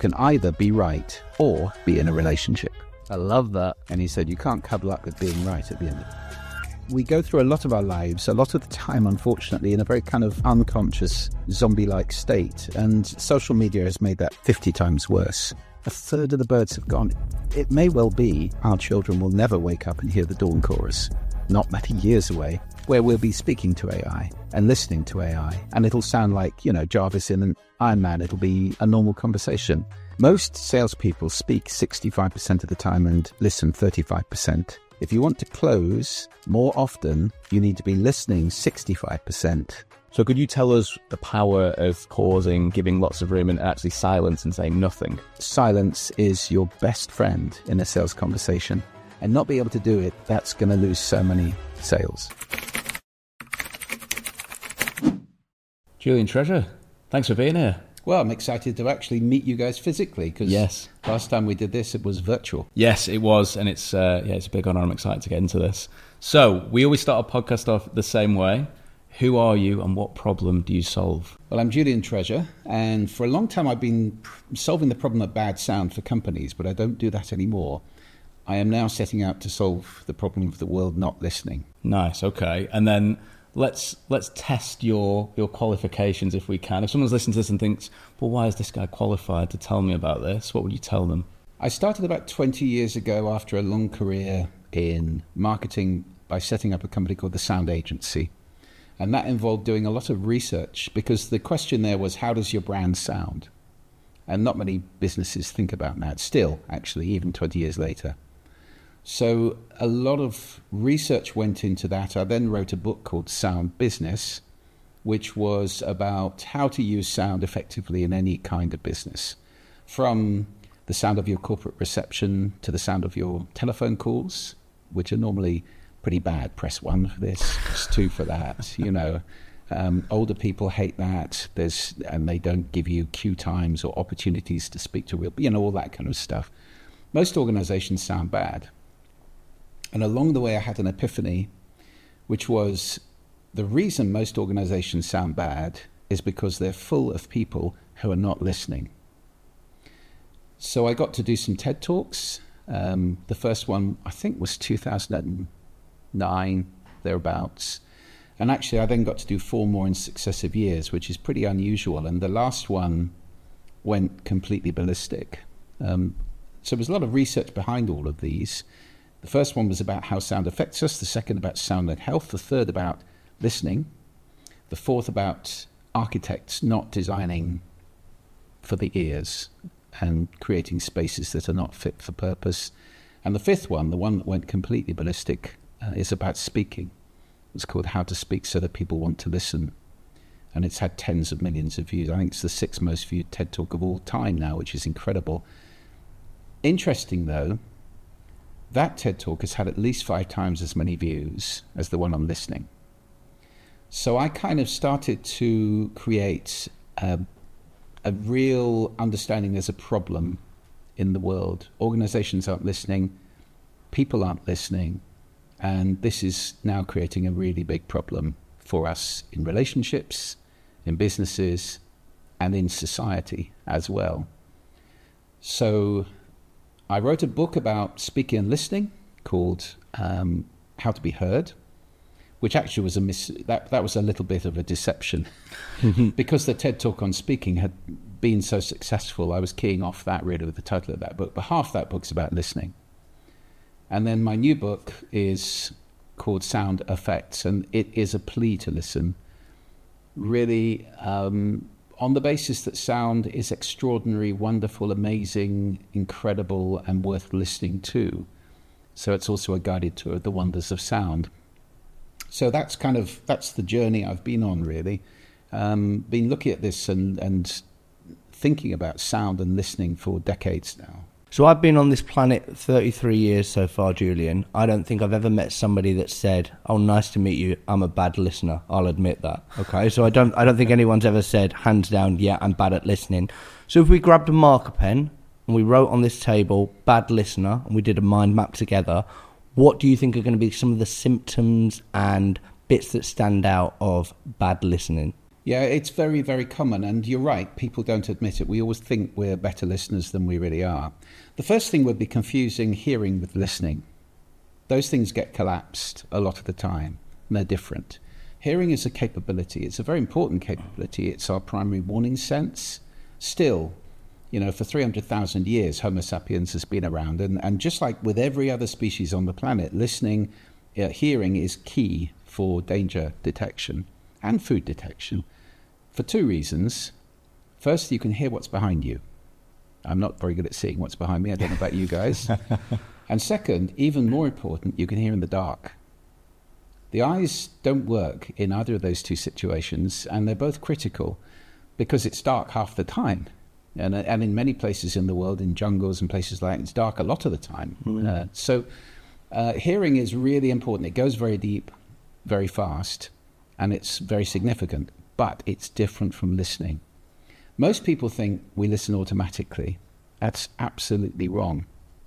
can either be right or be in a relationship. I love that. And he said, you can't cuddle up with being right at the end of it. We go through a lot of our lives, a lot of the time, unfortunately, in a very kind of unconscious, zombie-like state. And social media has made that 50 times worse. A third of the birds have gone. It may well be our children will never wake up and hear the dawn chorus, not many years away, where we'll be speaking to AI and listening to AI. And it'll sound like, Jarvis in an Iron Man. It'll be a normal conversation. Most salespeople speak 65% of the time and listen 35%. If you want to close more often, you need to be listening 65%. So could you tell us the power of pausing, giving lots of room, and actually silence and saying nothing? Silence is your best friend in a sales conversation. And not be able to do it, that's going to lose so many sales. Julian Treasure, thanks for being here. Well, I'm excited to actually meet you guys physically, because last time we did this, it was virtual. Yes, it was, and it's a big honour. I'm excited to get into this. So, we always start our podcast off the same way. Who are you and what problem do you solve? Well, I'm Julian Treasure, and for a long time I've been solving the problem of bad sound for companies, but I don't do that anymore. I am now setting out to solve the problem of the world not listening. Nice, okay. And then let's test your qualifications if we can. If someone's listening to this and thinks, well, why is this guy qualified to tell me about this? What would you tell them? I started about 20 years ago after a long career in marketing by setting up a company called the Sound Agency. And that involved doing a lot of research, because the question there was, how does your brand sound? And not many businesses think about that still, actually, even 20 years later. So a lot of research went into that. I then wrote a book called Sound Business, which was about how to use sound effectively in any kind of business, from the sound of your corporate reception to the sound of your telephone calls, which are normally pretty bad. Press 1 for this, press 2 for that. Older people hate that. And they don't give you queue times or opportunities to speak to real, all that kind of stuff. Most organizations sound bad. And along the way, I had an epiphany, which was the reason most organizations sound bad is because they're full of people who are not listening. So I got to do some TED Talks. The first one, I think, was 2009, thereabouts. And actually, I then got to do 4 more in successive years, which is pretty unusual. And the last one went completely ballistic. So there was a lot of research behind all of these. The first one was about how sound affects us, the second about sound and health, the third about listening, the fourth about architects not designing for the ears and creating spaces that are not fit for purpose. And the fifth one, the one that went completely ballistic, is about speaking. It's called How to Speak So That People Want to Listen. And it's had tens of millions of views. I think it's the 6th most viewed TED Talk of all time now, which is incredible. Interesting, though, that TED Talk has had at least 5 times as many views as the one on listening. So I kind of started to create a real understanding there's a problem in the world. Organizations aren't listening, people aren't listening, and this is now creating a really big problem for us in relationships, in businesses, and in society as well. So I wrote a book about speaking and listening called How to Be Heard, which actually was that was a little bit of a deception. Because the TED Talk on speaking had been so successful, I was keying off that really with the title of that book. But half that book's about listening. And then my new book is called Sound Effects, and it is a plea to listen, really on the basis that sound is extraordinary, wonderful, amazing, incredible, and worth listening to. So it's also a guided tour of the wonders of sound. So that's the journey I've been on, really. Been looking at this and thinking about sound and listening for decades now. So I've been on this planet 33 years so far, Julian. I don't think I've ever met somebody that said, "Oh, nice to meet you. I'm a bad listener." I'll admit that. Okay, so I don't think anyone's ever said, hands down, "Yeah, I'm bad at listening." So if we grabbed a marker pen and we wrote on this table, "bad listener," and we did a mind map together, what do you think are going to be some of the symptoms and bits that stand out of bad listening? Yeah, it's very, very common. And you're right, people don't admit it. We always think we're better listeners than we really are. The first thing would be confusing hearing with listening. Those things get collapsed a lot of the time, and they're different. Hearing is a capability. It's a very important capability. It's our primary warning sense. Still, for 300,000 years, Homo sapiens has been around. And just like with every other species on the planet, hearing is key for danger detection and food detection for two reasons. First, you can hear what's behind you. I'm not very good at seeing what's behind me. I don't know about you guys. And second, even more important, you can hear in the dark. The eyes don't work in either of those two situations, and they're both critical because it's dark half the time. And in many places in the world, in jungles and places like that, it's dark a lot of the time. So hearing is really important. It goes very deep, very fast, and it's very significant, but it's different from listening. Most people think we listen automatically. That's absolutely wrong.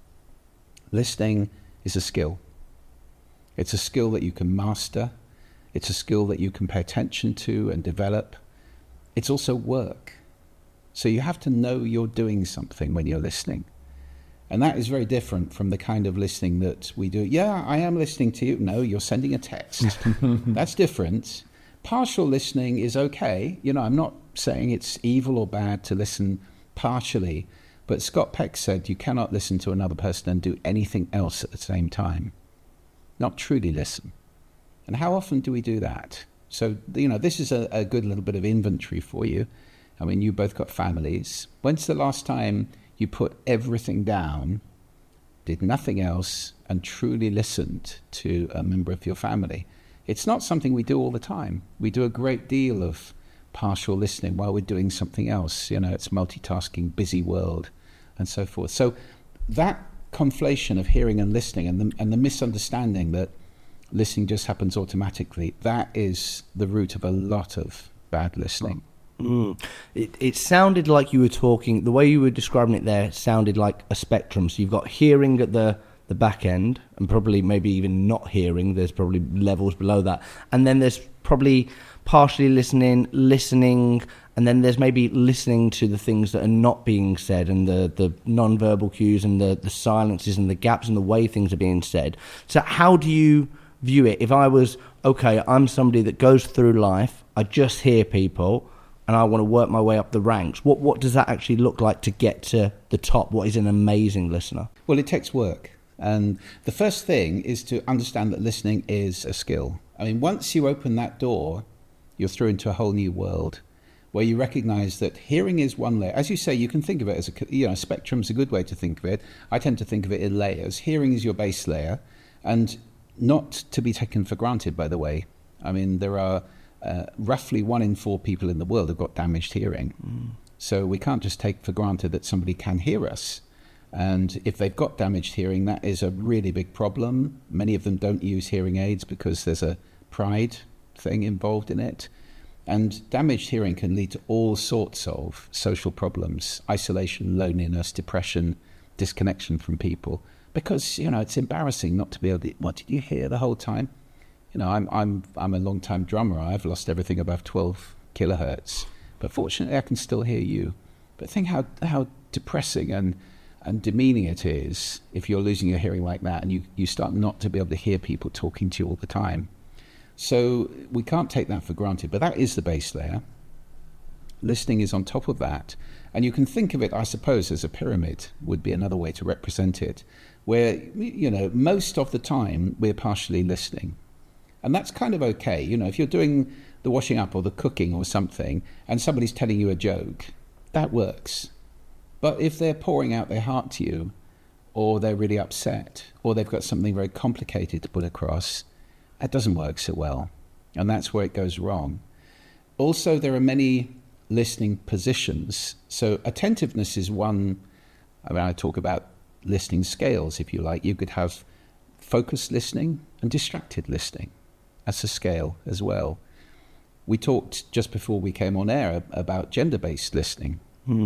Listening is a skill. It's a skill that you can master. It's a skill that you can pay attention to and develop. It's also work. So you have to know you're doing something when you're listening. And that is very different from the kind of listening that we do. Yeah, I am listening to you. No, you're sending a text. That's different. Partial listening is okay. I'm not saying it's evil or bad to listen partially, but Scott Peck said you cannot listen to another person and do anything else at the same time. Not truly listen. And how often do we do that? So, this is a good little bit of inventory for you. I mean, you both got families. When's the last time you put everything down, did nothing else, and truly listened to a member of your family? It's not something we do all the time. We do a great deal of partial listening while we're doing something else. It's multitasking, busy world, and so forth. So that conflation of hearing and listening and the misunderstanding that listening just happens automatically, that is the root of a lot of bad listening. It sounded like you were talking, the way you were describing it there sounded like a spectrum. So you've got hearing at the back end, and probably maybe even not hearing. There's probably levels below that. And then there's probably partially listening, and then there's maybe listening to the things that are not being said, and the non-verbal cues and the silences and the gaps and the way things are being said. So how do you view it? If I was, okay, I'm somebody that goes through life, I just hear people, and I want to work my way up the ranks, what does that actually look like to get to the top? What is an amazing listener? Well, it takes work. And the first thing is to understand that listening is a skill. I mean, once you open that door, you're through into a whole new world where you recognize that hearing is one layer. As you say, you can think of it as a spectrum's a good way to think of it. I tend to think of it in layers. Hearing is your base layer, and not to be taken for granted, by the way. I mean, there are roughly 1 in 4 people in the world have got damaged hearing. So we can't just take for granted that somebody can hear us. And if they've got damaged hearing, that is a really big problem. Many of them don't use hearing aids because there's a pride thing involved in it. And damaged hearing can lead to all sorts of social problems: isolation, loneliness, depression, disconnection from people. Because, it's embarrassing not to be able to, what did you hear the whole time? I'm a long-time drummer. I've lost everything above 12 kilohertz. But fortunately, I can still hear you. But think how depressing and demeaning it is if you're losing your hearing like that, and you start not to be able to hear people talking to you all the time. So we can't take that for granted, but that is the base layer. Listening is on top of that. And you can think of it, I suppose, as a pyramid would be another way to represent it, where, most of the time we're partially listening. And that's kind of okay. If you're doing the washing up or the cooking or something, and somebody's telling you a joke, that works. But if they're pouring out their heart to you, or they're really upset, or they've got something very complicated to put across, that doesn't work so well. And that's where it goes wrong. Also, there are many listening positions. So attentiveness is one. I talk about listening scales, if you like. You could have focused listening and distracted listening. That's a scale as well. We talked just before we came on air about gender-based listening.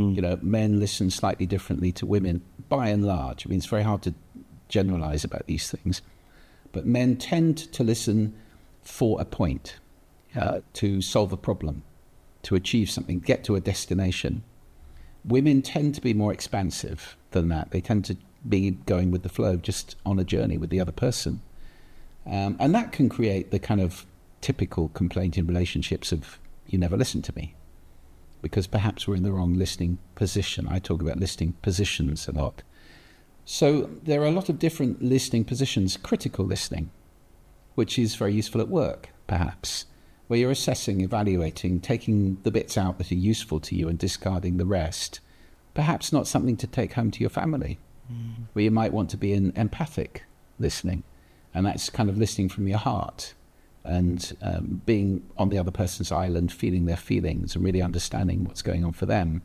Men listen slightly differently to women, by and large. I mean, it's very hard to generalize about these things. But men tend to listen for a point, to solve a problem. to achieve something, get to a destination. Women tend to be more expansive than that. They tend to be going with the flow, just on a journey with the other person. And that can create the kind of typical complaint in relationships of, you never listen to me. Because perhaps we're in the wrong listening position. I talk about listening positions a lot. So there are a lot of different listening positions. Critical listening, which is very useful at work, perhaps, where you're assessing, evaluating, taking the bits out that are useful to you and discarding the rest. Perhaps not something to take home to your family, where you might want to be in empathic listening. And that's kind of listening from your heart and being on the other person's island, feeling their feelings and really understanding what's going on for them.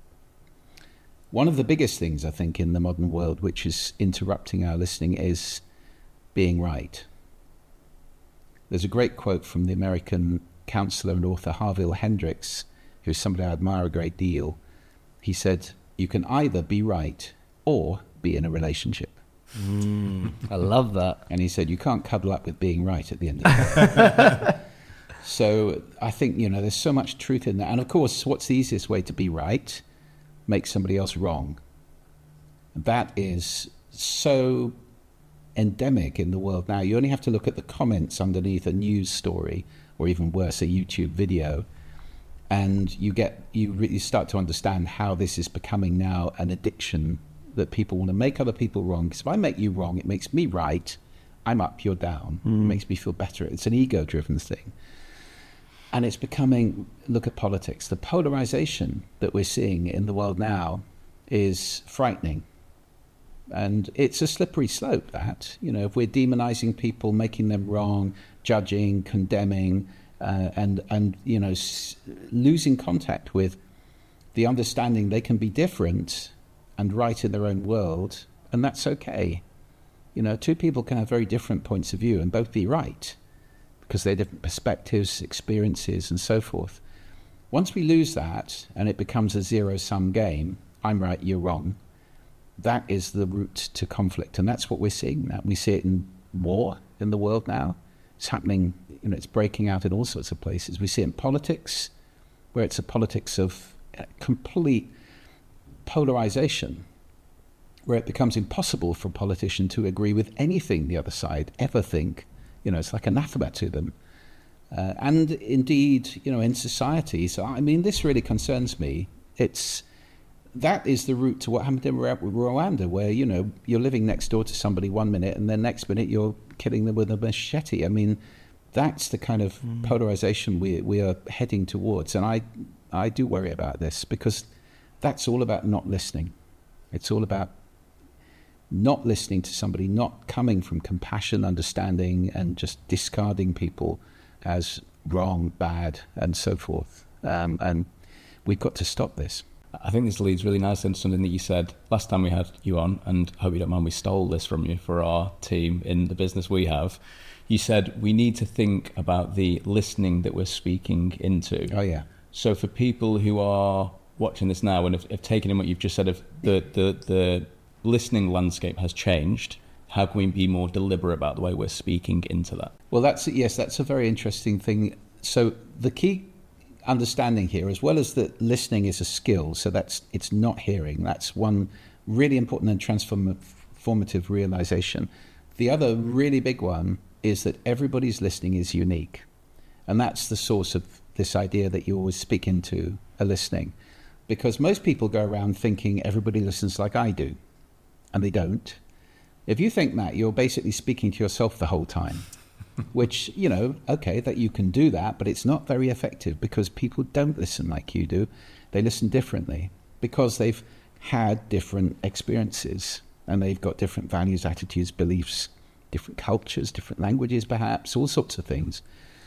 One of the biggest things, I think, in the modern world, which is interrupting our listening, is being right. There's a great quote from the American counselor and author Harville Hendrix, who's somebody I admire a great deal. He said, "You can either be right or be in a relationship." I love that. And he said, you can't cuddle up with being right at the end of it. So I think, there's so much truth in that. And of course, what's the easiest way to be right? Make somebody else wrong. That is so endemic in the world now. You only have to look at the comments underneath a news story, or even worse, a YouTube video, and you start to understand how this is becoming now an addiction, that people want to make other people wrong. Because if I make you wrong, it makes me right. I'm up, you're down. It makes me feel better. It's an ego-driven thing. And it's becoming, look at politics. The polarization that we're seeing in the world now is frightening. And it's a slippery slope, that. If we're demonizing people, making them wrong, judging, condemning, and losing contact with the understanding they can be different and right in their own world, and that's okay. Two people can have very different points of view and both be right, because they're different perspectives, experiences, and so forth. Once we lose that, and it becomes a zero-sum game, I'm right, you're wrong, that is the route to conflict, and that's what we're seeing now. We see it in war in the world now. It's happening, it's breaking out in all sorts of places. We see it in politics, where it's a politics of complete polarization, where it becomes impossible for a politician to agree with anything the other side ever think. It's like anathema to them. And indeed, in society. So, this really concerns me. That is the route to what happened in Rwanda, where, you're living next door to somebody 1 minute and then next minute you're killing them with a machete. That's the kind of polarization we are heading towards. And I do worry about this, because that's all about not listening. It's all about not listening to somebody, not coming from compassion, understanding, and just discarding people as wrong, bad, and so forth. And we've got to stop this. I think this leads really nicely into something that you said last time we had you on, and I hope you don't mind, we stole this from you for our team in the business we have. You said we need to think about the listening that we're speaking into. Oh, yeah. So for people who are watching this now and have taken in what you've just said of the listening landscape has changed, how can we be more deliberate about the way we're speaking into that? Well, that's a very interesting thing. So the key understanding here, as well as that listening is a skill, so it's not hearing. That's one really important and transformative realization. The other really big one is that everybody's listening is unique. And that's the source of this idea that you always speak into a listening. Because most people go around thinking everybody listens like I do, and they don't. If you think that, you're basically speaking to yourself the whole time, which, okay, that you can do that, but it's not very effective, because people don't listen like you do. They listen differently because they've had different experiences, and they've got different values, attitudes, beliefs, different cultures, different languages, perhaps, all sorts of things.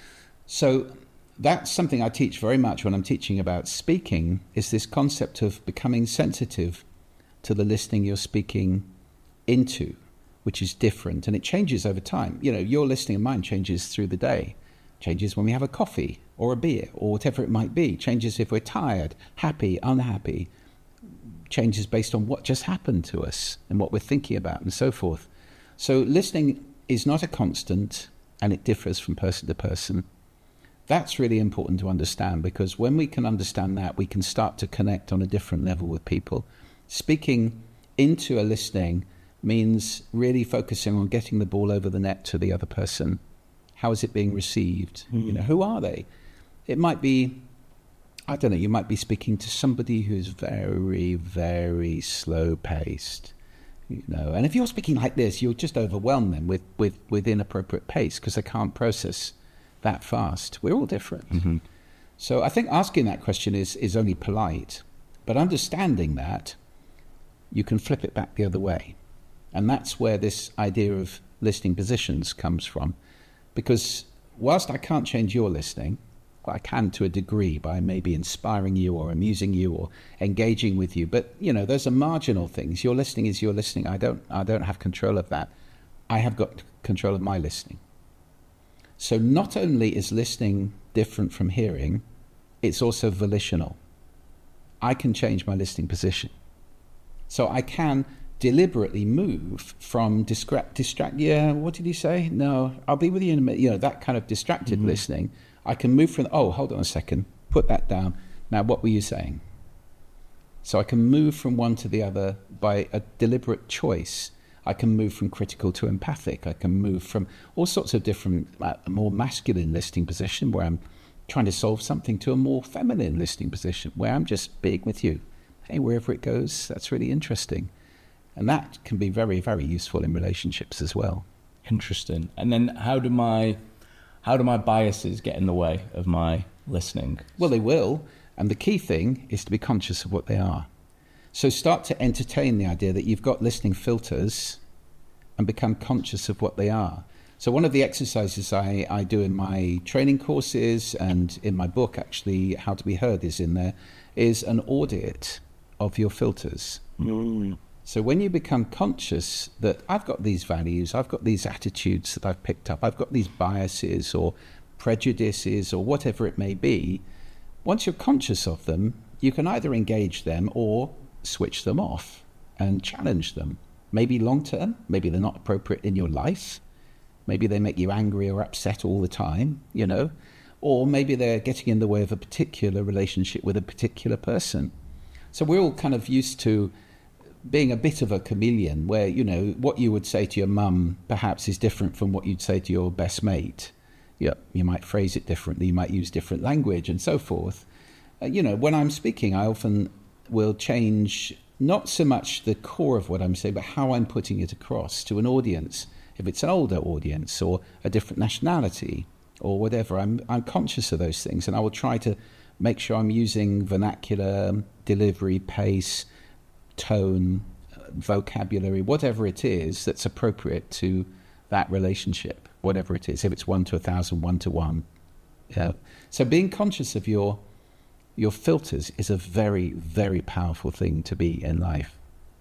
So that's something I teach very much when I'm teaching about speaking, is this concept of becoming sensitive to the listening you're speaking into, which is different, and it changes over time. Your listening and mine changes through the day, changes when we have a coffee or a beer or whatever it might be, changes if we're tired, happy, unhappy, changes based on what just happened to us and what we're thinking about and so forth. So listening is not a constant, and it differs from person to person. That's really important to understand, because when we can understand that, we can start to connect on a different level with people. Speaking into a listening means really focusing on getting the ball over the net to the other person. How is it being received? Who are they? It might be, I don't know, you might be speaking to somebody who's very, very slow paced, and if you're speaking like this, you'll just overwhelm them with inappropriate pace, because they can't process that fast. We're all different. Mm-hmm. So I think asking that question is only polite, but understanding that, you can flip it back the other way. And that's where this idea of listening positions comes from. Because whilst I can't change your listening, I can to a degree by maybe inspiring you or amusing you or engaging with you. But, those are marginal things. Your listening is your listening. I don't have control of that. I have got control of my listening. So not only is listening different from hearing, it's also volitional. I can change my listening position. So I can deliberately move from what did he say? No, I'll be with you in a minute. That kind of distracted listening. I can move from, hold on a second, put that down. Now, what were you saying? So I can move from one to the other by a deliberate choice. I can move from critical to empathic. I can move from all sorts of different, more masculine listening position where I'm trying to solve something, to a more feminine listening position where I'm just being with you. Hey, wherever it goes, that's really interesting. And that can be very, very useful in relationships as well. Interesting. And then how do my biases get in the way of my listening? Well, they will. And the key thing is to be conscious of what they are. So start to entertain the idea that you've got listening filters and become conscious of what they are. So one of the exercises I do in my training courses and in my book, actually, How to Be Heard is in there, is an audit of your filters. So when you become conscious that I've got these values, I've got these attitudes that I've picked up, I've got these biases or prejudices or whatever it may be, once you're conscious of them, you can either engage them or switch them off and challenge them. Maybe long term, maybe they're not appropriate in your life. Maybe they make you angry or upset all the time, or maybe they're getting in the way of a particular relationship with a particular person. So we're all kind of used to being a bit of a chameleon where, what you would say to your mum perhaps is different from what you'd say to your best mate. Yeah, you might phrase it differently, you might use different language and so forth. When I'm speaking, I often will change not so much the core of what I'm saying, but how I'm putting it across to an audience. If it's an older audience or a different nationality or whatever, I'm conscious of those things, and I will try to make sure I'm using vernacular, delivery, pace, tone, vocabulary, whatever it is that's appropriate to that relationship, whatever it is, if it's 1 to 1,000, 1 to 1. So being conscious of your filters is a very, very powerful thing to be in life.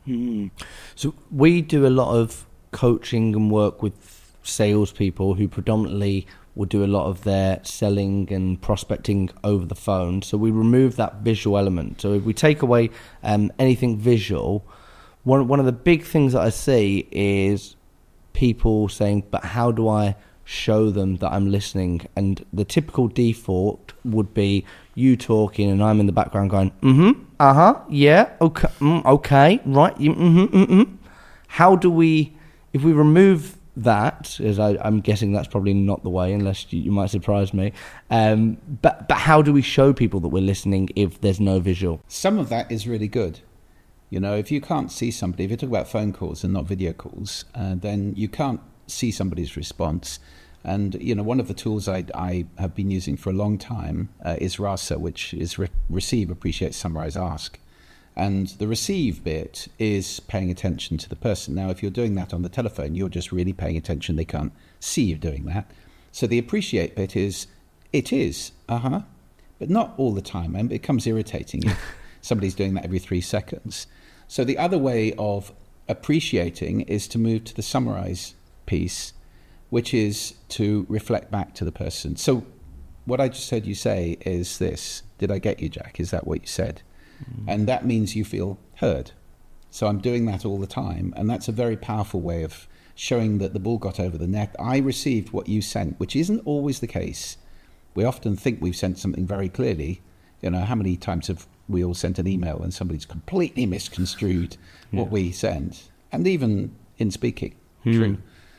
So we do a lot of coaching and work with salespeople who predominantly will do a lot of their selling and prospecting over the phone. So we remove that visual element. So if we take away anything visual, one of the big things that I see is people saying, but how do I show them that I'm listening? And the typical default would be you talking and I'm in the background going, yeah, okay, okay, right, How do we, if we remove that, as I'm guessing that's probably not the way, unless you might surprise me, but how do we show people that we're listening if there's no visual? Some of that is really good. If you can't see somebody, if you talk about phone calls and not video calls, then you can't see somebody's response. And, one of the tools I have been using for a long time is RASA, which is receive, appreciate, summarize, ask. And the receive bit is paying attention to the person. Now, if you're doing that on the telephone, you're just really paying attention. They can't see you doing that. So the appreciate bit is, it is, but not all the time. And it becomes irritating if somebody's doing that every 3 seconds. So the other way of appreciating is to move to the summarize piece, which is to reflect back to the person. So what I just heard you say is this. Did I get you, Jack? Is that what you said? And that means you feel heard. So I'm doing that all the time. And that's a very powerful way of showing that the ball got over the net. I received what you sent, which isn't always the case. We often think we've sent something very clearly. How many times have we all sent an email and somebody's completely misconstrued what we sent? And even in speaking, true.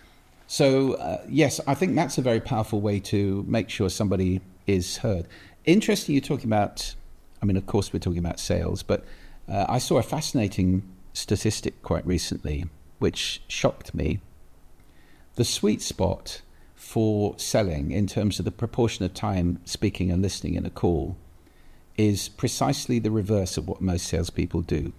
So, yes, I think that's a very powerful way to make sure somebody is heard. Interesting you're talking about, of course we're talking about sales, but I saw a fascinating statistic quite recently, which shocked me. The sweet spot for selling in terms of the proportion of time speaking and listening in a call is precisely the reverse of what most salespeople do.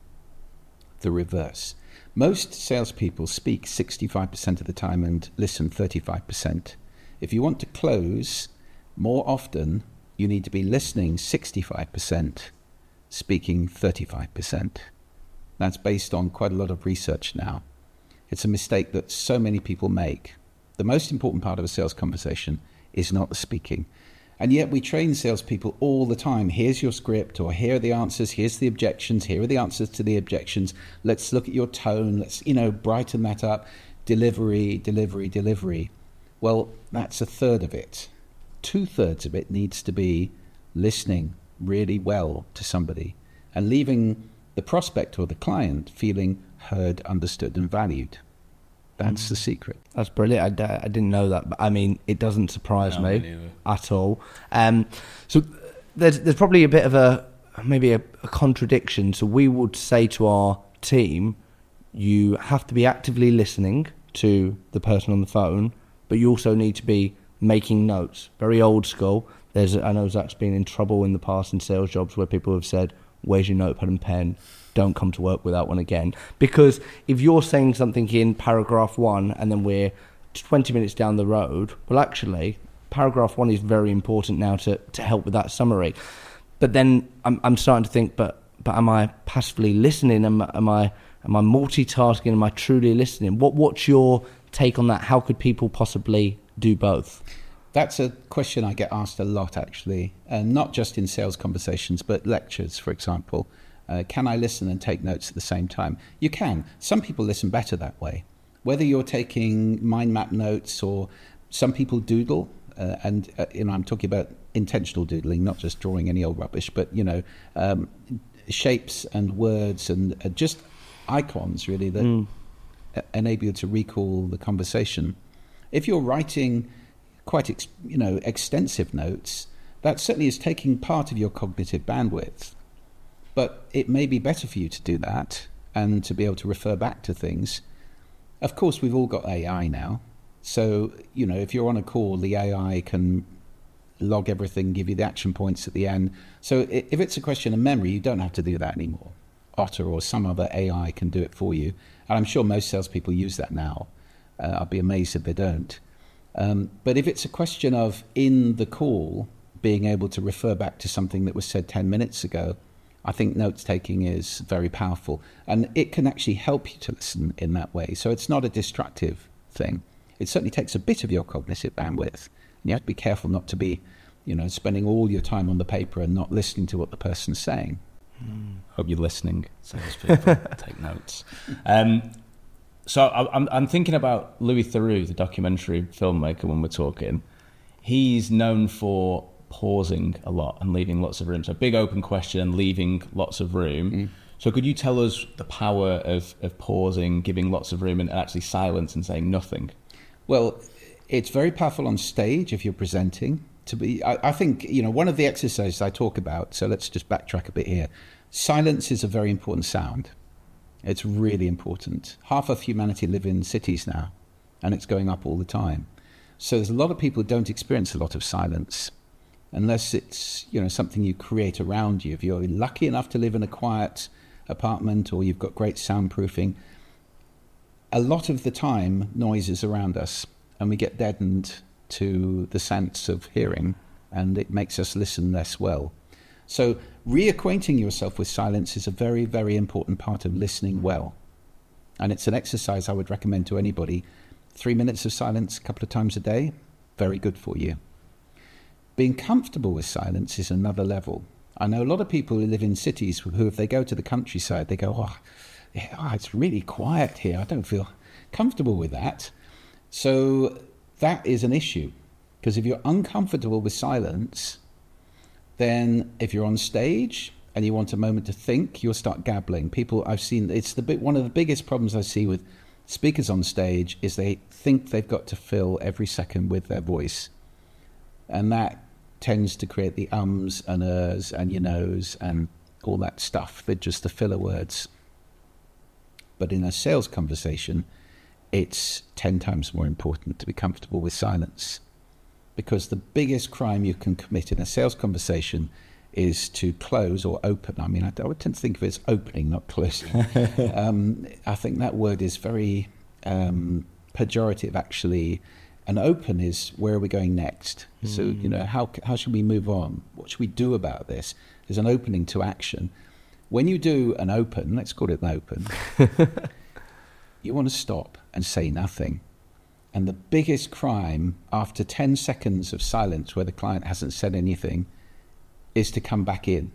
The reverse. Most salespeople speak 65% of the time and listen 35%. If you want to close more often, you need to be listening 65%, speaking 35%. That's based on quite a lot of research now. It's a mistake that so many people make. The most important part of a sales conversation is not the speaking. And yet we train salespeople all the time. Here's your script, or here are the answers, here's the objections, here are the answers to the objections. Let's look at your tone, let's, brighten that up. Delivery, delivery, delivery. Well, that's a third of it. 2/3 of it needs to be listening really well to somebody and leaving the prospect or the client feeling heard, understood, and valued. That's the secret. That's brilliant. I didn't know that, but it doesn't surprise me at all. So there's probably a bit of a contradiction. So we would say to our team, you have to be actively listening to the person on the phone, but you also need to be making notes. Very old school. I know Zach's been in trouble in the past in sales jobs where people have said, "Where's your notepad and pen? Don't come to work without one again." Because if you're saying something in paragraph 1 and then we're 20 minutes down the road, well, actually, paragraph 1 is very important now to help with that summary. But then I'm starting to think, but am I passively listening? Am I multitasking? Am I truly listening? What's your take on that? How could people possibly do both? That's a question I get asked a lot, actually, and not just in sales conversations, but lectures, for example. Can I listen and take notes at the same time? You can. Some people listen better that way. Whether you're taking mind map notes or some people doodle, and I'm talking about intentional doodling, not just drawing any old rubbish, but shapes and words and just icons, really, that enable you to recall the conversation. If you're writing quite extensive notes, that certainly is taking part of your cognitive bandwidth. But it may be better for you to do that and to be able to refer back to things. Of course, we've all got AI now. So, if you're on a call, the AI can log everything, give you the action points at the end. So if it's a question of memory, you don't have to do that anymore. Otter or some other AI can do it for you. And I'm sure most salespeople use that now. I'll be amazed if they don't. But if it's a question of, in the call, being able to refer back to something that was said 10 minutes ago, I think note-taking is very powerful. And it can actually help you to listen in that way. So it's not a destructive thing. It certainly takes a bit of your cognitive bandwidth. And you have to be careful not to be, spending all your time on the paper and not listening to what the person's saying. Hope you're listening, salespeople. Take notes. So I'm thinking about Louis Theroux, the documentary filmmaker, when we're talking. He's known for pausing a lot and leaving lots of room. So big open question, leaving lots of room. So could you tell us the power of pausing, giving lots of room, and actually silence and saying nothing? Well, it's very powerful on stage if you're presenting. I think, one of the exercises I talk about, so let's just backtrack a bit here. Silence is a very important sound. It's really important. Half of humanity live in cities now, and it's going up all the time. So there's a lot of people who don't experience a lot of silence, unless it's, something you create around you. If you're lucky enough to live in a quiet apartment or you've got great soundproofing, a lot of the time noise is around us, and we get deadened to the sense of hearing, and it makes us listen less well. So reacquainting yourself with silence is a very, very important part of listening well. And it's an exercise I would recommend to anybody. 3 minutes of silence a couple of times a day, very good for you. Being comfortable with silence is another level. I know a lot of people who live in cities who, if they go to the countryside, they go, it's really quiet here. I don't feel comfortable with that. So that is an issue, Because if you're uncomfortable with silence, then if you're on stage and you want a moment to think, you'll start gabbling. People I've seen, one of the biggest problems I see with speakers on stage is they think they've got to fill every second with their voice. And that tends to create the ums and ers and you knows and all that stuff. They're just the filler words. But in a sales conversation, it's 10 times more important to be comfortable with silence. Because the biggest crime you can commit in a sales conversation is to close or open. I mean, I would tend to think of it as opening, not closing. I think that word is very pejorative, actually. And open is, where are we going next? So, you know, how should we move on? What should we do about this? There's an opening to action. When you do an open, let's call it an open, you want to stop and say nothing. And the biggest crime after 10 seconds of silence where the client hasn't said anything is to come back in,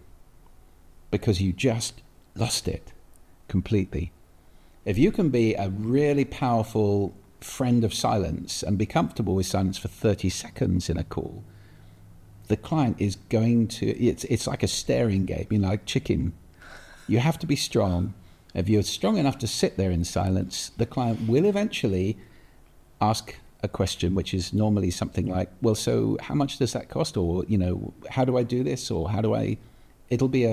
because you just lost it completely. If you can be a really powerful friend of silence and be comfortable with silence for 30 seconds in a call, the client is going to, it's like a staring game, you know, like chicken. You have to be strong. If you're strong enough to sit there in silence, the client will eventually ask a question, which is normally something like, well, so how much does that cost? Or, you know, how do I do this? Or it'll be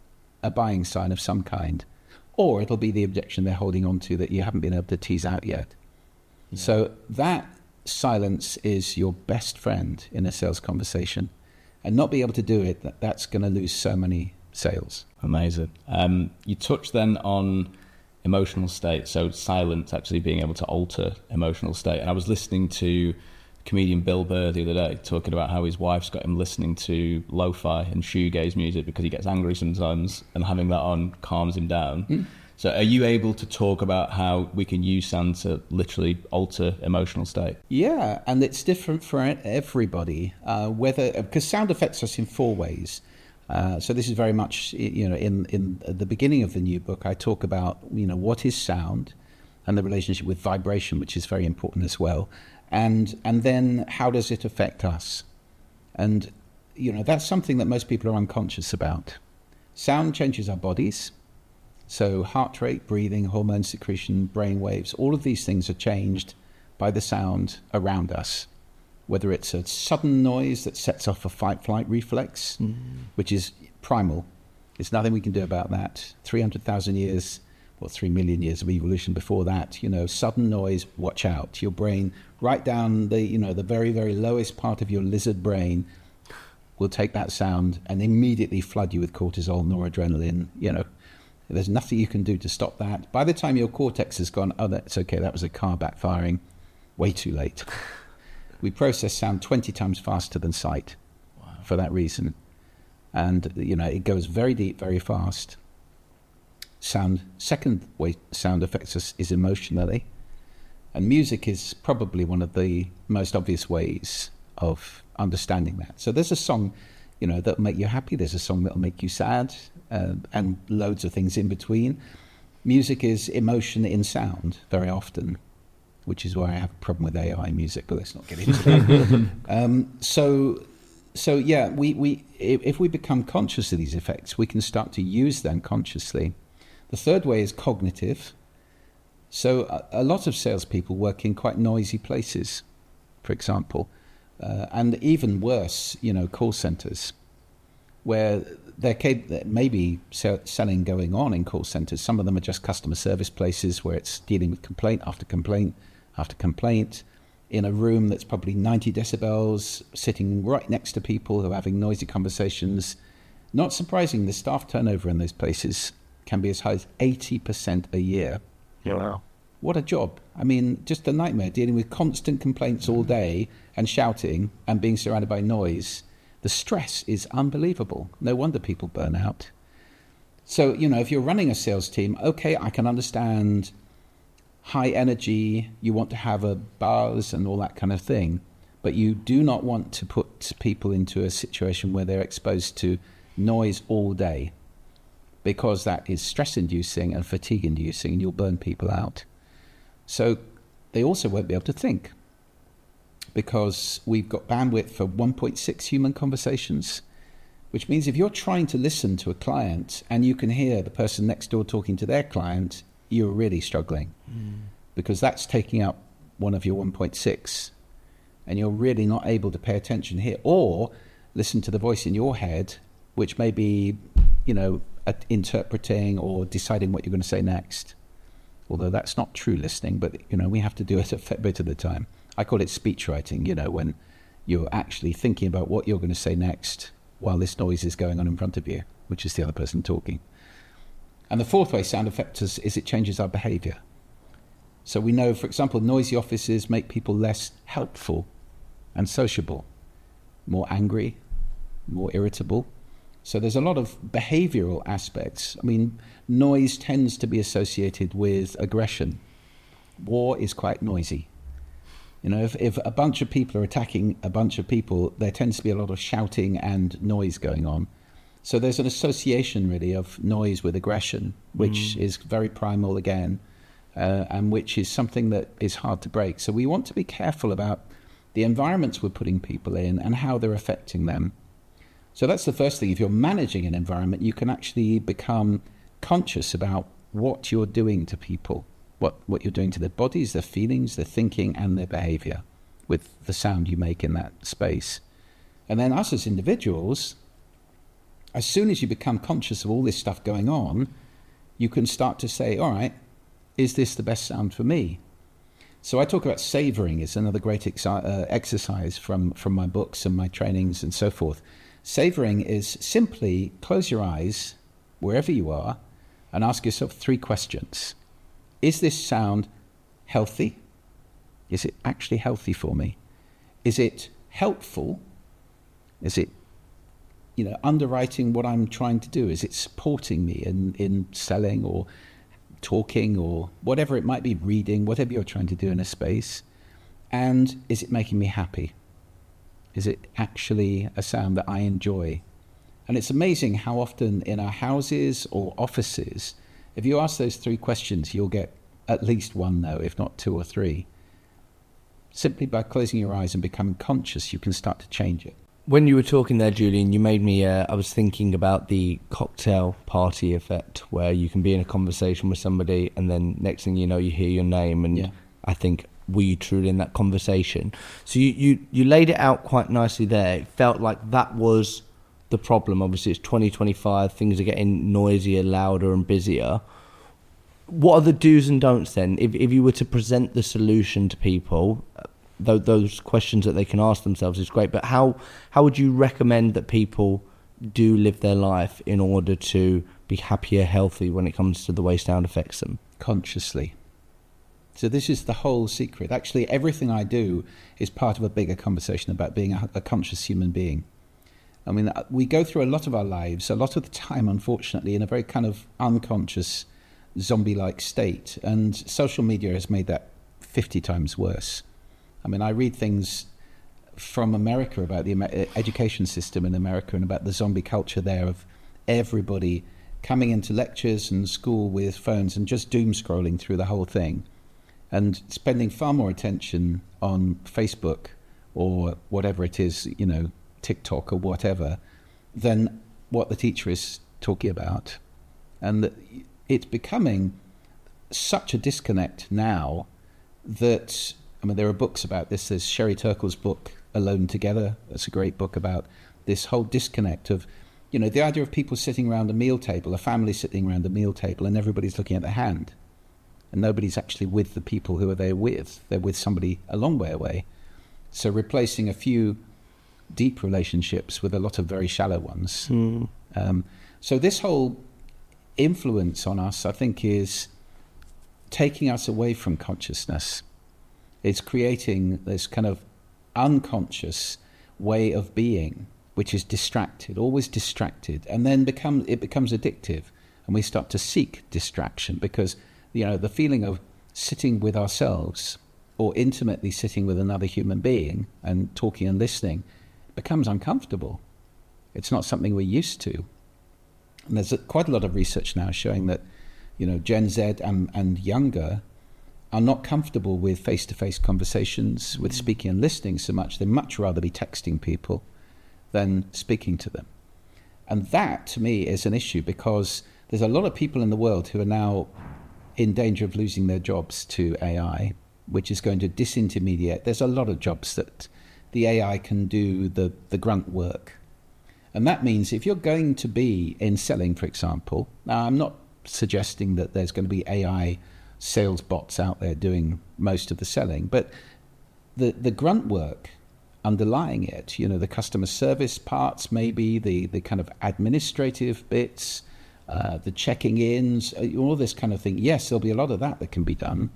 a buying sign of some kind. Or it'll be the objection they're holding on to that you haven't been able to tease out yet. Yeah. So that silence is your best friend in a sales conversation. And not be able to do it, that's going to lose so many sales. Amazing. You touched then on emotional state, so silence actually being able to alter emotional state. And I was listening to comedian Bill Burr the other day talking about how his wife's got him listening to lo-fi and shoegaze music because he gets angry sometimes, and having that on calms him down. So are you able to talk about how we can use sound to literally alter emotional state? Yeah, and it's different for everybody, because sound affects us in 4 ways. So this is very much, you know, in the beginning of the new book, I talk about, you know, what is sound and the relationship with vibration, which is very important as well. And then how does it affect us? And, you know, that's something that most people are unconscious about. Sound changes our bodies. So heart rate, breathing, hormone secretion, brain waves, all of these things are changed by the sound around us. Whether it's a sudden noise that sets off a fight-flight reflex, which is primal. There's nothing we can do about that. 300,000 years, or 3 million years of evolution before that, you know, sudden noise, watch out. Your brain, right down the, you know, the very, very lowest part of your lizard brain will take that sound and immediately flood you with cortisol, noradrenaline, you know. There's nothing you can do to stop that. By the time your cortex has gone, oh, that's okay, that was a car backfiring, way too late. We process sound 20 times faster than sight. Wow. For that reason. And, you know, it goes very deep, very fast. Second way sound affects us is emotionally. And music is probably one of the most obvious ways of understanding that. So there's a song, you know, that'll make you happy. There's a song that'll make you sad, and loads of things in between. Music is emotion in sound very often, which is why I have a problem with AI music, but let's not get into that. So yeah, if we become conscious of these effects, we can start to use them consciously. The third way is cognitive. So a lot of salespeople work in quite noisy places, for example, and even worse, you know, call centers, where there may be selling going on in call centers. Some of them are just customer service places where it's dealing with complaint after complaint after complaint, in a room that's probably 90 decibels, sitting right next to people who are having noisy conversations. Not surprising, the staff turnover in those places can be as high as 80% a year. Yeah, wow. What a job. I mean, just a nightmare, dealing with constant complaints all day and shouting and being surrounded by noise. The stress is unbelievable. No wonder people burn out. So, you know, if you're running a sales team, okay, I can understand high energy, you want to have a buzz and all that kind of thing, but you do not want to put people into a situation where they're exposed to noise all day, because that is stress-inducing and fatigue-inducing, and you'll burn people out. So they also won't be able to think, because we've got bandwidth for 1.6 human conversations, which means if you're trying to listen to a client and you can hear the person next door talking to their client, you're really struggling because that's taking up one of your 1.6 and you're really not able to pay attention here or listen to the voice in your head, which may be, interpreting or deciding what you're going to say next. Although that's not true listening, but, we have to do it a fair bit of the time. I call it speech writing, when you're actually thinking about what you're going to say next while this noise is going on in front of you, which is the other person talking. And the fourth way sound affects us is it changes our behavior. So we know, for example, noisy offices make people less helpful and sociable, more angry, more irritable. So there's a lot of behavioral aspects. I mean, noise tends to be associated with aggression. War is quite noisy. If a bunch of people are attacking a bunch of people, there tends to be a lot of shouting and noise going on. So there's an association, really, of noise with aggression, which is very primal again, and which is something that is hard to break. So we want to be careful about the environments we're putting people in and how they're affecting them. So that's the first thing. If you're managing an environment, you can actually become conscious about what you're doing to people. What you're doing to their bodies, their feelings, their thinking, and their behavior with the sound you make in that space. And then us as individuals, as soon as you become conscious of all this stuff going on, you can start to say, all right, is this the best sound for me? So I talk about savoring as another great exercise from my books and my trainings and so forth. Savoring is simply close your eyes wherever you are and ask yourself 3 questions. Is this sound healthy? Is it actually healthy for me? Is it helpful? Is it, underwriting what I'm trying to do? Is it supporting me in selling or talking or whatever it might be, reading, whatever you're trying to do in a space? And is it making me happy? Is it actually a sound that I enjoy? And it's amazing how often in our houses or offices, if you ask those 3 questions, you'll get at least 1 no, if not 2 or 3. Simply by closing your eyes and becoming conscious, you can start to change it. When you were talking there, Julian, you made me, I was thinking about the cocktail party effect, where you can be in a conversation with somebody and then next thing you know, you hear your name and I think, were you truly in that conversation? So you laid it out quite nicely there. It felt like that was the problem. Obviously, it's 2025, things are getting noisier, louder and busier. What are the do's and don'ts then? If you were to present the solution to people, those questions that they can ask themselves is great, but how would you recommend that people do live their life in order to be happier, healthy when it comes to the way sound affects them? Consciously. So this is the whole secret. Actually, everything I do is part of a bigger conversation about being a conscious human being. I mean, we go through a lot of our lives, a lot of the time, unfortunately, in a very kind of unconscious, zombie-like state. And social media has made that 50 times worse. I mean, I read things from America about the education system in America and about the zombie culture there of everybody coming into lectures and school with phones and just doom scrolling through the whole thing and spending far more attention on Facebook or whatever it is, TikTok or whatever, than what the teacher is talking about. And it's becoming such a disconnect now that, there are books about this. There's Sherry Turkle's book, Alone Together. That's a great book about this whole disconnect of, the idea of people sitting around a meal table, a family sitting around a meal table, and everybody's looking at their hand. And nobody's actually with the people who are there with. They're with somebody a long way away. So replacing a few deep relationships with a lot of very shallow ones. So this whole influence on us, I think, is taking us away from consciousness. It's creating this kind of unconscious way of being, which is distracted, always distracted, and then it becomes addictive, and we start to seek distraction because the feeling of sitting with ourselves or intimately sitting with another human being and talking and listening becomes uncomfortable. It's not something we're used to. And there's quite a lot of research now showing that, Gen Z and younger are not comfortable with face-to-face conversations, with speaking and listening so much. They'd much rather be texting people than speaking to them. And that, to me, is an issue, because there's a lot of people in the world who are now in danger of losing their jobs to AI, which is going to disintermediate. There's a lot of jobs that the AI can do the grunt work. And that means if you're going to be in selling, for example, now I'm not suggesting that there's going to be AI sales bots out there doing most of the selling, but the grunt work underlying it, you know, the customer service parts, maybe the kind of administrative bits, the checking ins, all this kind of thing. Yes, there'll be a lot of that can be done.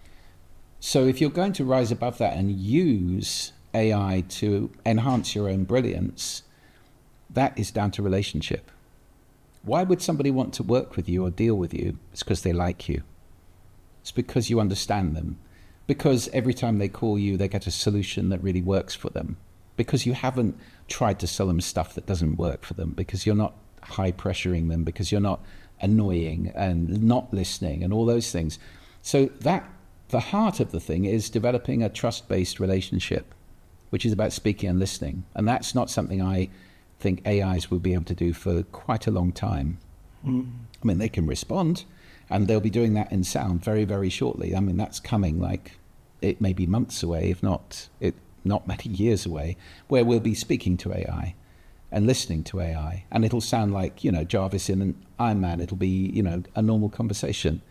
So if you're going to rise above that and use AI to enhance your own brilliance, that is down to relationship. Why would somebody want to work with you or deal with you? It's because they like you. It's because you understand them. Because every time they call you, they get a solution that really works for them. Because you haven't tried to sell them stuff that doesn't work for them. Because you're not high pressuring them. Because you're not annoying and not listening and all those things. So that the heart of the thing is developing a trust-based relationship, which is about speaking and listening. And that's not something I think AIs will be able to do for quite a long time. I mean, they can respond, and they'll be doing that in sound very, very shortly. I mean, that's coming, like, it may be months away, if not many years away, where we'll be speaking to AI and listening to AI. And it'll sound like, you know, Jarvis in an Iron Man. It'll be, you know, a normal conversation.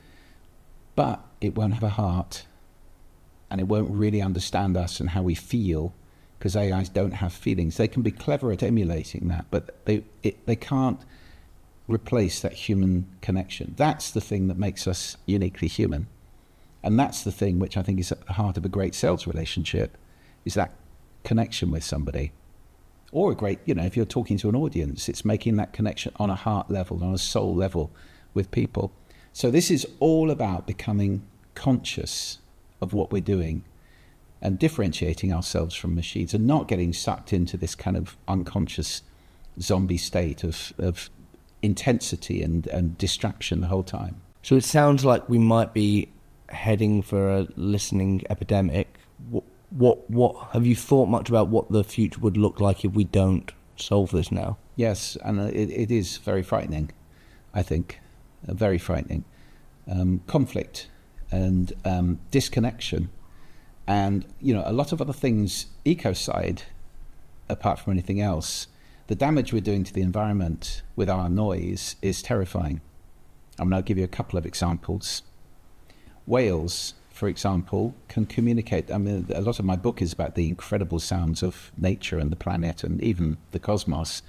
But it won't have a heart, and it won't really understand us and how we feel, because AIs don't have feelings. They can be clever at emulating that, but they can't replace that human connection. That's the thing that makes us uniquely human. And that's the thing which I think is at the heart of a great sales relationship, is that connection with somebody. Or a great, you know, if you're talking to an audience, it's making that connection on a heart level, on a soul level with people. So this is all about becoming conscious of what we're doing and differentiating ourselves from machines and not getting sucked into this kind of unconscious zombie state of intensity and distraction the whole time. So it sounds like we might be heading for a listening epidemic. What have you thought much about what the future would look like if we don't solve this now? Yes, and it is very frightening, I think, very frightening. Conflict and disconnection. And, you know, a lot of other things, ecocide, apart from anything else, the damage we're doing to the environment with our noise is terrifying. I mean, I'll give you a couple of examples. Whales, for example, can communicate. I mean, a lot of my book is about the incredible sounds of nature and the planet and even the cosmos.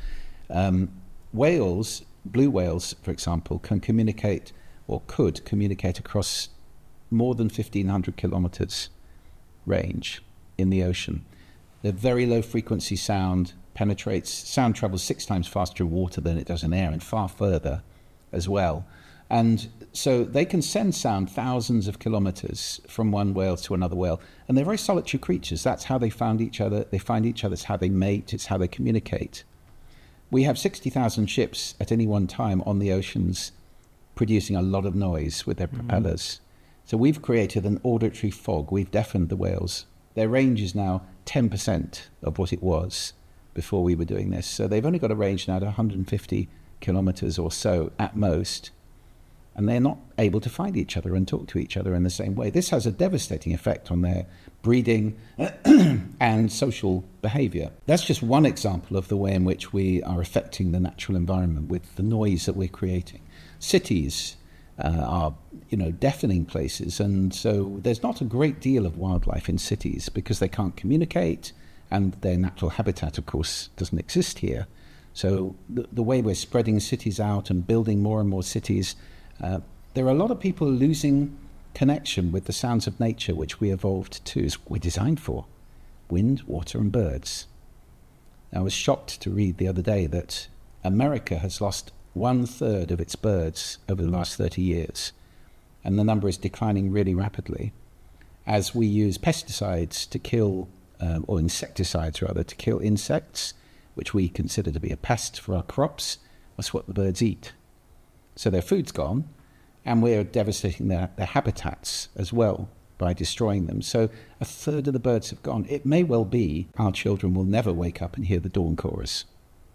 Whales, blue whales, for example, can communicate, or could communicate, across more than 1,500 kilometers range in the ocean. The very low frequency sound sound travels 6 times faster through water than it does in air, and far further as well. And so they can send sound thousands of kilometers from one whale to another whale. And they're very solitary creatures. That's how they found each other. They find each other. It's how they mate. It's how they communicate. We have 60,000 ships at any one time on the oceans producing a lot of noise with their propellers. So we've created an auditory fog. We've deafened the whales. Their range is now 10% of what it was before we were doing this. So they've only got a range now to 150 kilometers or so at most. And they're not able to find each other and talk to each other in the same way. This has a devastating effect on their breeding and social behavior. That's just one example of the way in which we are affecting the natural environment with the noise that we're creating. Cities are, you know, deafening places, and so there's not a great deal of wildlife in cities because they can't communicate, and their natural habitat, of course, doesn't exist here. So the way we're spreading cities out and building more and more cities, there are a lot of people losing connection with the sounds of nature, which we evolved to, we're designed for: wind, water, and birds. I was shocked to read the other day that America has lost 1/3 of its birds over the last 30 years, and the number is declining really rapidly as we use pesticides to kill, or insecticides rather, to kill insects, which we consider to be a pest for our crops. That's what the birds eat. So their food's gone, and we're devastating their habitats as well by destroying them. So a third of the birds have gone. It may well be our children will never wake up and hear the dawn chorus.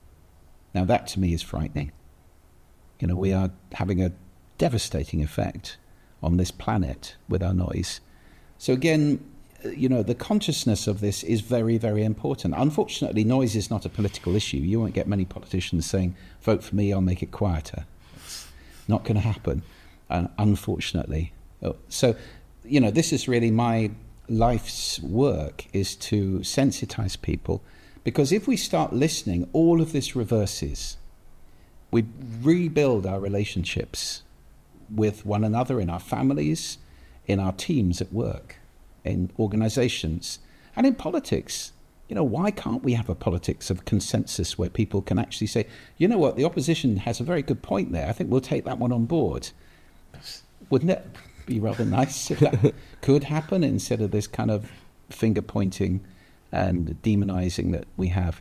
Now that to me is frightening. We are having a devastating effect on this planet with our noise. So again, the consciousness of this is very, very important. Unfortunately, noise is not a political issue. You won't get many politicians saying, vote for me, I'll make it quieter. It's not going to happen, unfortunately. So, this is really my life's work, is to sensitize people. Because if we start listening, all of this reverses. We rebuild our relationships with one another, in our families, in our teams at work, in organizations, and in politics. Why can't we have a politics of consensus where people can actually say, you know what, the opposition has a very good point there, I think we'll take that one on board. Wouldn't it be rather nice if that could happen, instead of this kind of finger pointing and demonizing that we have?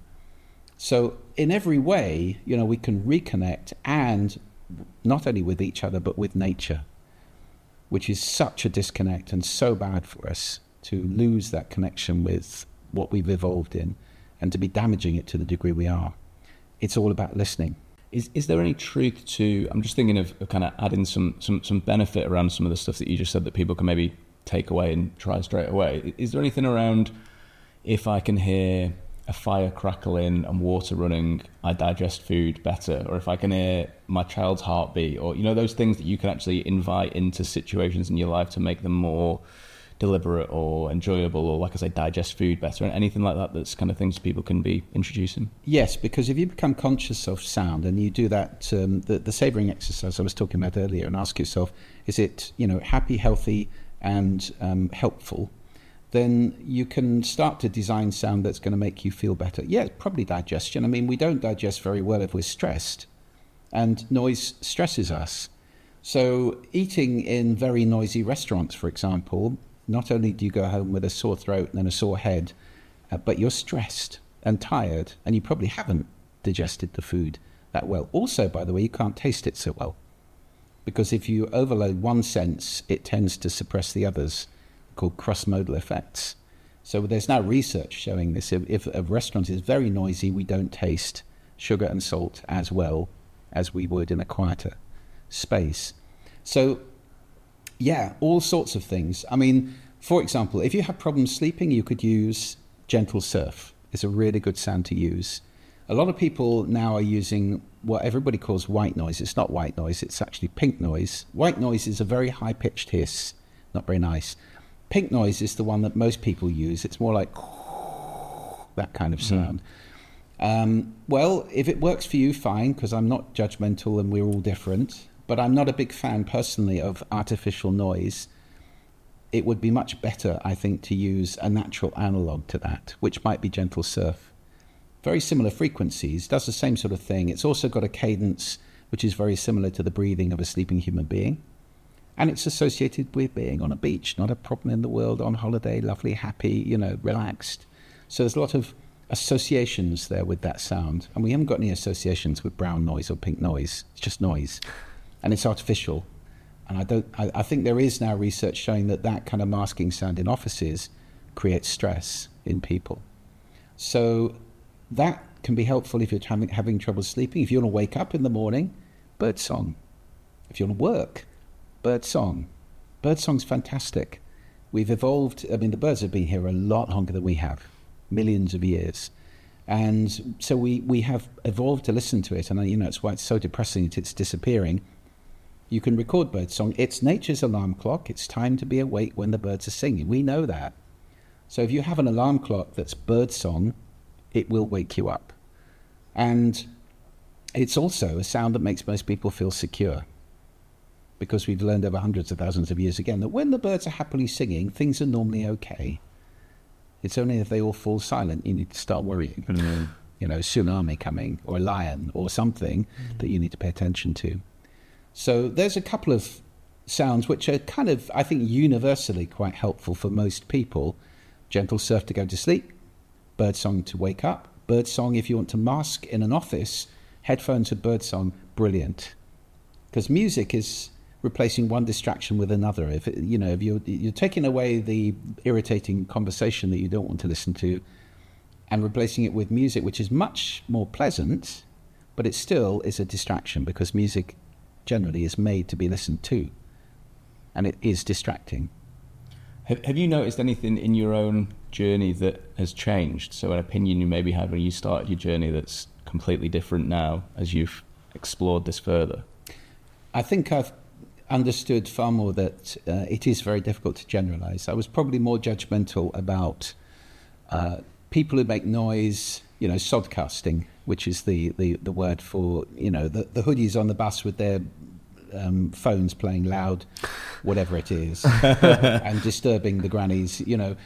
So in every way, we can reconnect, and not only with each other, but with nature, which is such a disconnect and so bad for us to lose that connection with what we've evolved in and to be damaging it to the degree we are. It's all about listening. Is there any truth to, I'm just thinking of kind of adding some benefit around some of the stuff that you just said that people can maybe take away and try straight away. Is there anything around, if I can hear a fire crackling and water running, I digest food better? Or if I can hear my child's heartbeat, or those things that you can actually invite into situations in your life to make them more deliberate or enjoyable, or, like I say, digest food better, and anything like that, that's kind of things people can be introducing? Yes, because if you become conscious of sound and you do that, the savouring exercise I was talking about earlier, and ask yourself, is it happy, healthy and helpful, then you can start to design sound that's going to make you feel better. Yeah, probably digestion. I mean, we don't digest very well if we're stressed, and noise stresses us. So eating in very noisy restaurants, for example, not only do you go home with a sore throat and a sore head, but you're stressed and tired, and you probably haven't digested the food that well. Also, by the way, you can't taste it so well, because if you overload one sense, it tends to suppress the others, called cross-modal effects. So there's now research showing this. If a restaurant is very noisy, we don't taste sugar and salt as well as we would in a quieter space. So, yeah, all sorts of things. I mean, for example, if you have problems sleeping, you could use gentle surf. It's a really good sound to use. A lot of people now are using what everybody calls white noise. It's not white noise, it's actually pink noise. White noise is a very high-pitched hiss, not very nice. Pink noise is the one that most people use. It's more like that kind of sound. Well, if it works for you, fine, because I'm not judgmental and we're all different. But I'm not a big fan personally of artificial noise. It would be much better, I think, to use a natural analog to that, which might be gentle surf. Very similar frequencies, does the same sort of thing. It's also got a cadence which is very similar to the breathing of a sleeping human being. And it's associated with being on a beach, not a problem in the world, on holiday, lovely, happy, relaxed. So there's a lot of associations there with that sound. And we haven't got any associations with brown noise or pink noise. It's just noise. And it's artificial. And I think there is now research showing that kind of masking sound in offices creates stress in people. So that can be helpful if you're having trouble sleeping. If you want to wake up in the morning, bird song. If you want to work, bird song. Bird song's fantastic. We've evolved. I mean, the birds have been here a lot longer than we have, millions of years. And so we have evolved to listen to it. And, it's why it's so depressing that it's disappearing. You can record bird song. It's nature's alarm clock. It's time to be awake when the birds are singing. We know that. So if you have an alarm clock that's bird song, it will wake you up. And it's also a sound that makes most people feel secure, because we've learned over hundreds of thousands of years again that when the birds are happily singing, things are normally okay. It's only if they all fall silent you need to start worrying. Tsunami coming, or a lion, or something that you need to pay attention to. So there's a couple of sounds which are kind of, I think, universally quite helpful for most people. Gentle surf to go to sleep, birdsong to wake up, birdsong if you want to mask in an office, headphones with birdsong, brilliant. Because music is replacing one distraction with another. If if you're taking away the irritating conversation that you don't want to listen to, and replacing it with music, which is much more pleasant, but it still is a distraction because music generally is made to be listened to, and it is distracting. Have you noticed anything in your own journey that has changed? So an opinion you maybe had when you started your journey that's completely different now as you've explored this further? I think I've understood far more that it is very difficult to generalize. I was probably more judgmental about people who make noise, sodcasting, which is the word for, the hoodies on the bus with their phones playing loud, whatever it is, and disturbing the grannies,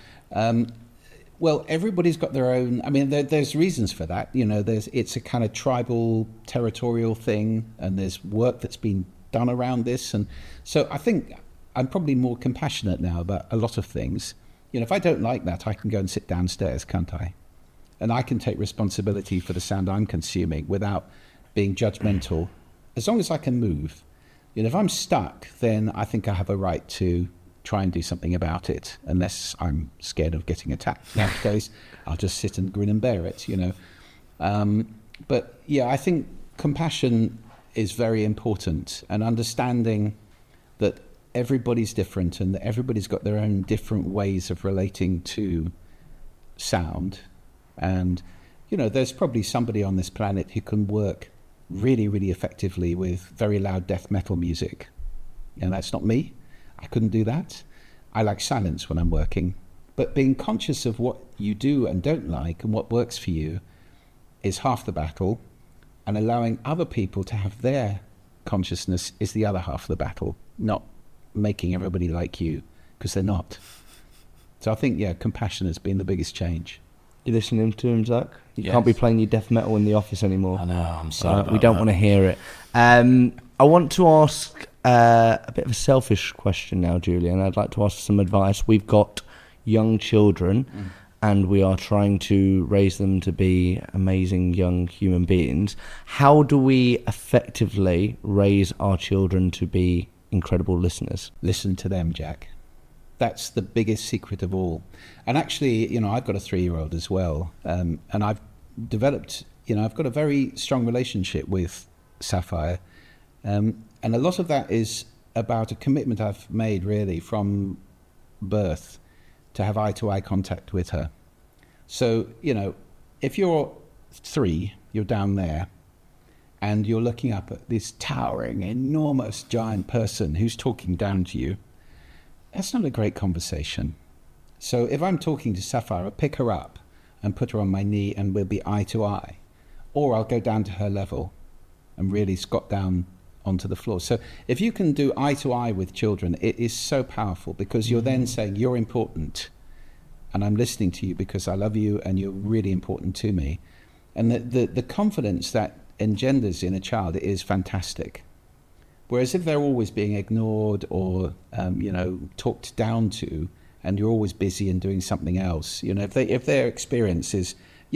Well, everybody's got their own. I mean, there's reasons for that. It's a kind of tribal, territorial thing, and there's work that's been done around this. And so I think I'm probably more compassionate now about a lot of things. If I don't like that, I can go and sit downstairs, can't I? And I can take responsibility for the sound I'm consuming without being judgmental, as long as I can move. If I'm stuck, then I think I have a right to try and do something about it, unless I'm scared of getting attacked. In that case, I'll just sit and grin and bear it, But yeah, I think compassion is very important, and understanding that everybody's different and that everybody's got their own different ways of relating to sound. And, there's probably somebody on this planet who can work really, really effectively with very loud death metal music. And that's not me. I couldn't do that. I like silence when I'm working. But being conscious of what you do and don't like and what works for you is half the battle. And allowing other people to have their consciousness is the other half of the battle, not making everybody like you, because they're not. So I think, compassion has been the biggest change. You listening to him, Zach? You Yes. can't be playing your death metal in the office anymore. I know, I'm sorry about we don't that. want to hear it. I want to ask a bit of a selfish question now, Julian. I'd like to ask some advice. We've got young children, and we are trying to raise them to be amazing young human beings. How do we effectively raise our children to be incredible listeners? Listen to them, Jack. That's the biggest secret of all. And actually, I've got a 3-year-old as well. And I've developed, I've got a very strong relationship with Sapphire. And a lot of that is about a commitment I've made really from birth to have eye-to-eye contact with her. So, if you're 3, you're down there, and you're looking up at this towering, enormous, giant person who's talking down to you, that's not a great conversation. So if I'm talking to Sapphire, I'll pick her up and put her on my knee and we'll be eye to eye. Or I'll go down to her level and really squat down onto the floor. So if you can do eye to eye with children, it is so powerful, because you're then saying, you're important and I'm listening to you because I love you and you're really important to me. And the confidence that engenders in a child is fantastic. Whereas if they're always being ignored or, talked down to, and you're always busy and doing something else, if their experience is,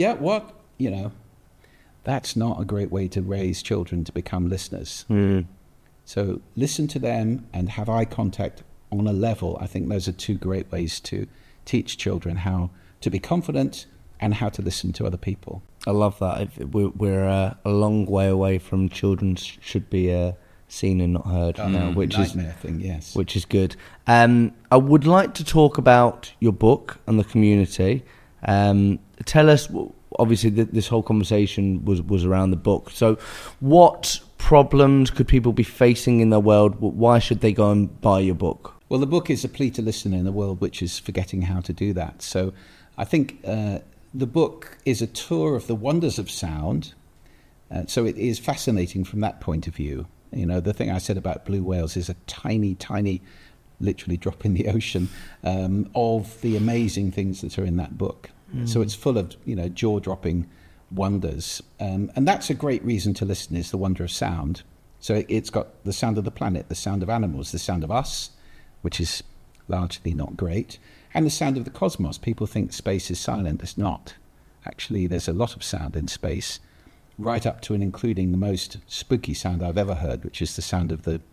that's not a great way to raise children to become listeners. So listen to them and have eye contact on a level. I think those are 2 great ways to teach children how to be confident and how to listen to other people. I love that. We're a long way away from children should be seen and not heard now, which nightmare thing, yes. Which is good. I would like to talk about your book and the community. Tell us, obviously, this whole conversation was around the book. So what problems could people be facing in their world? Why should they go and buy your book? Well, the book is a plea to listen in a world which is forgetting how to do that. So I think the book is a tour of the wonders of sound. So it is fascinating from that point of view. The thing I said about blue whales is a tiny, tiny, literally drop in the ocean of the amazing things that are in that book. So it's full of, jaw-dropping wonders. And that's a great reason to listen, is the wonder of sound. So it's got the sound of the planet, the sound of animals, the sound of us, which is largely not great, and the sound of the cosmos. People think space is silent. It's not. Actually, there's a lot of sound in space, right up to and including the most spooky sound I've ever heard, which is the sound of the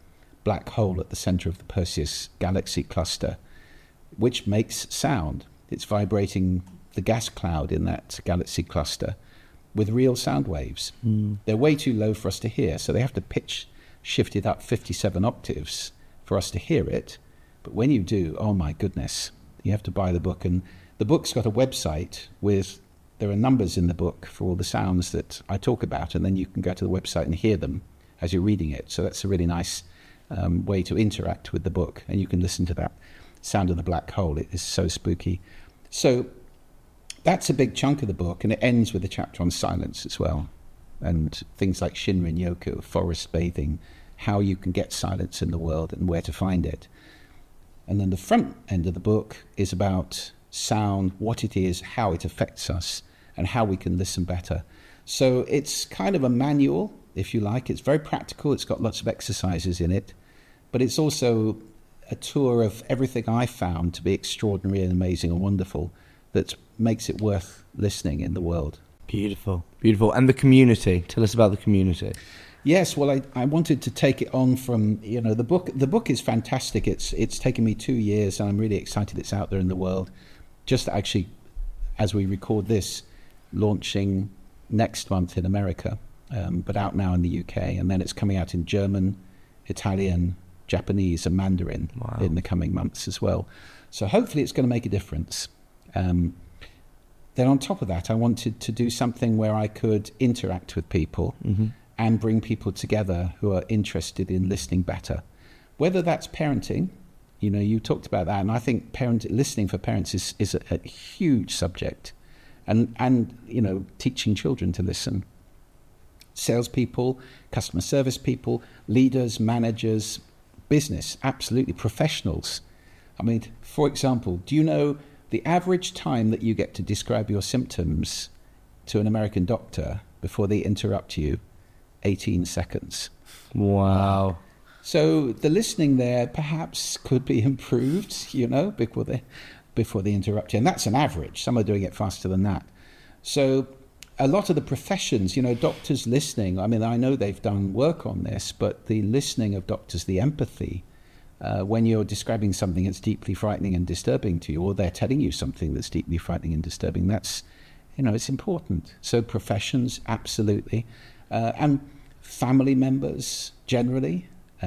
black hole at the center of the Perseus galaxy cluster, which makes sound. It's vibrating the gas cloud in that galaxy cluster with real sound waves. They're way too low for us to hear, so they have to pitch shift it up 57 octaves for us to hear it. But when you do, oh my goodness, you have to buy the book. And the book's got a website there are numbers in the book for all the sounds that I talk about, and then you can go to the website and hear them as you're reading it. So that's a really nice way to interact with the book, and you can listen to that sound of the black hole. It is so spooky. So that's a big chunk of the book, and it ends with a chapter on silence as well, and things like Shinrin Yoku, forest bathing, how you can get silence in the world and where to find it. And then the front end of the book is about sound, what it is, how it affects us, and how we can listen better. So it's kind of a manual, if you like. It's very practical. It's got lots of exercises in it, but it's also a tour of everything I found to be extraordinary and amazing and wonderful that makes it worth listening in the world. Beautiful, beautiful. And the community. Tell us about the community. Yes, well, I wanted to take it on from, the book. The book is fantastic. It's taken me 2 years, and I'm really excited it's out there in the world. Just actually, as we record this, launching next month in America, but out now in the UK, and then it's coming out in German, Italian, Japanese, and Mandarin in the coming months as well. So hopefully it's going to make a difference. Then on top of that, I wanted to do something where I could interact with people and bring people together who are interested in listening better. Whether that's parenting, you talked about that, and I think listening for parents is a huge subject, and teaching children to listen. Salespeople, customer service people, leaders, managers, business, absolutely, professionals. I mean, for example, do you know the average time that you get to describe your symptoms to an American doctor before they interrupt you? 18 seconds. Wow. So the listening there perhaps could be improved, before they interrupt you. And that's an average. Some are doing it faster than that. So a lot of the professions, doctors listening, I mean, I know they've done work on this, but the listening of doctors, the empathy, when you're describing something that's deeply frightening and disturbing to you, or they're telling you something that's deeply frightening and disturbing, that's, it's important. So professions, absolutely. And family members, generally.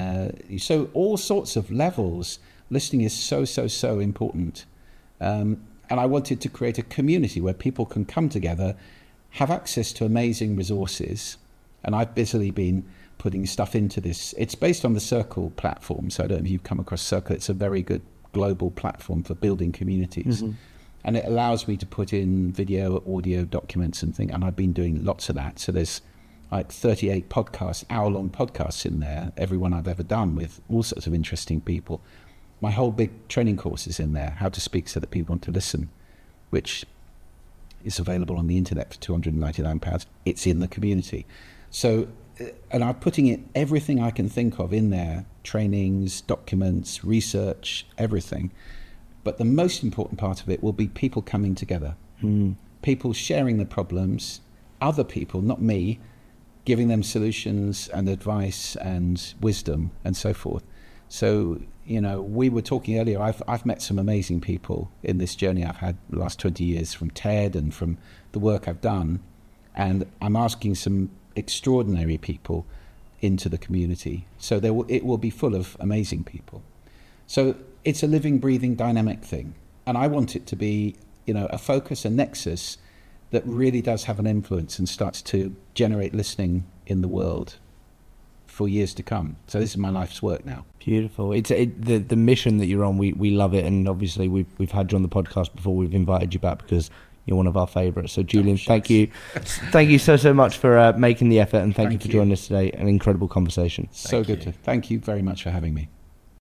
So all sorts of levels, listening is so important. And I wanted to create a community where people can come together, have access to amazing resources. And I've busily been putting stuff into this. It's based on the Circle platform. So I don't know if you've come across Circle. It's a very good global platform for building communities. And it allows me to put in video, audio, documents and things. And I've been doing lots of that. So there's like 38 podcasts, hour-long podcasts in there, every one I've ever done with all sorts of interesting people. My whole big training course is in there, How to Speak So That People Want to Listen, which is available on the internet for £299. It's in the community. So, and I'm putting in everything I can think of in there, trainings, documents, research, everything. But the most important part of it will be people coming together, people sharing the problems, other people, not me, giving them solutions and advice and wisdom and so forth. So, we were talking earlier, I've met some amazing people in this journey I've had the last 20 years from TED and from the work I've done. And I'm asking some extraordinary people into the community. So it will be full of amazing people. So it's a living, breathing, dynamic thing. And I want it to be, a focus, a nexus that really does have an influence and starts to generate listening in the world for years to come. So this is my life's work now. Beautiful. The mission that you're on, we love it, and obviously we've had you on the podcast before. We've invited you back because you're one of our favourites. So Julian, thank you so much for making the effort, and thank you for joining us today. An incredible conversation. So good. Thank you very much for having me.